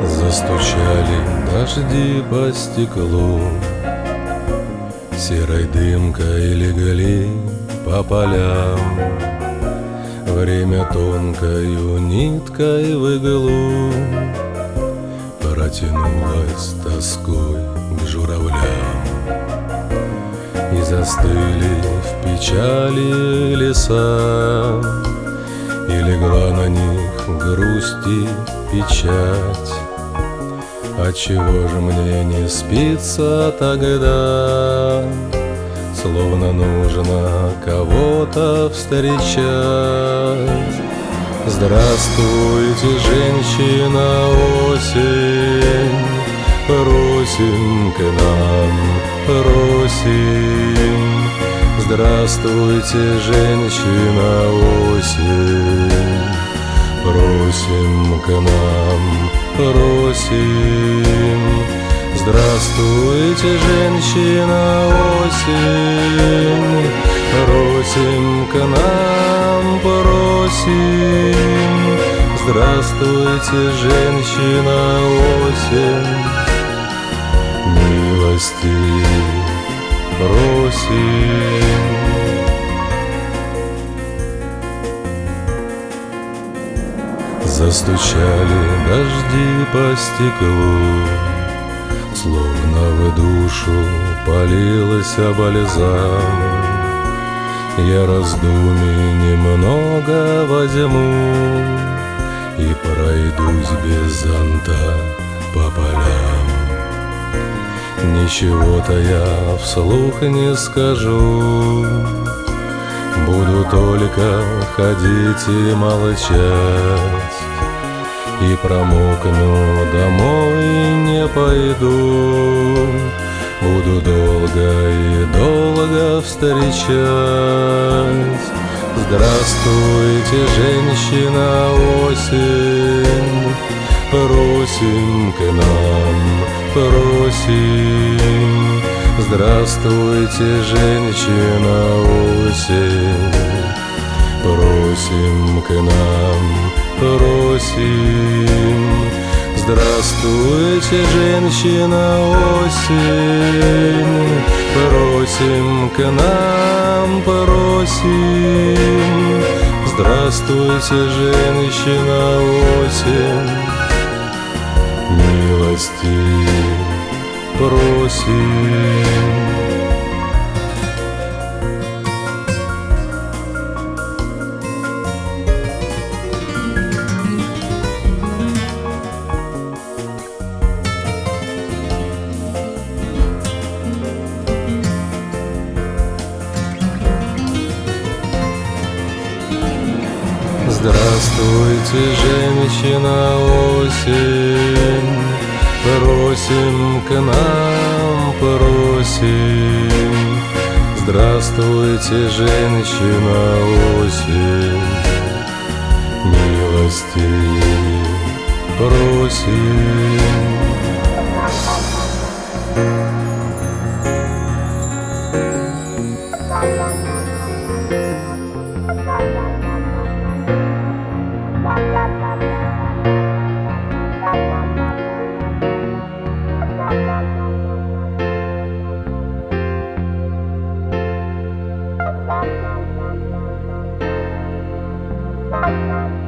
Застучали дожди по стеклу, серой дымкой легли по полям. Время тонкою ниткой в иглу протянулось тоской к журавлям. И застыли в печали леса, и легла на них грусть и печать. Отчего же мне не спится тогда, словно нужно кого-то встречать? Здравствуйте, женщина осень, просим к нам, просим. Здравствуйте, женщина осень, просим к нам, просим. Здравствуйте, женщина осень, просим к нам, просим. Здравствуйте, женщина осень, милости просим. Застучали дожди по стеклу, словно в душу полилась бальзам. Я раздумий немного возьму и пройдусь без зонта по полям. Ничего-то я вслух не скажу, буду только ходить и молчать. И промокну, домой не пойду, буду долго и долго встречать. Здравствуйте, женщина осень, просим к нам, просим. Здравствуйте, женщина осень, просим к нам, просим. Здравствуйте, женщина осень, просим к нам, просим. Здравствуйте, женщина осень, милости просим. Здравствуйте, женщина осень, просим к нам, просим. Здравствуйте, женщина осень, милости просим. Bye.